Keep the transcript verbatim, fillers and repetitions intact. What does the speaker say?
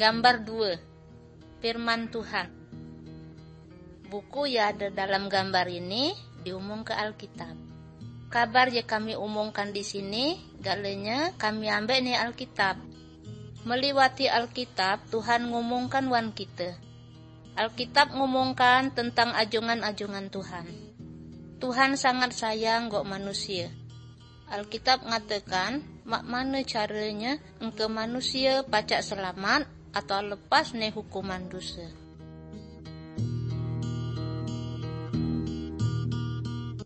Gambar dua, Firman Tuhan. Buku yang ada dalam gambar ini diumum ke Alkitab. Kabar yang kami umumkan di sini, galanya kami ambil nih Alkitab. Meliwati Alkitab, Tuhan ngumumkan wan kita. Alkitab ngumumkan tentang ajongan-ajongan Tuhan. Tuhan sangat sayang gok manusia. Alkitab ngatakan, mak mana caranya engke manusia pacak selamat atau lepas nih hukuman dosa.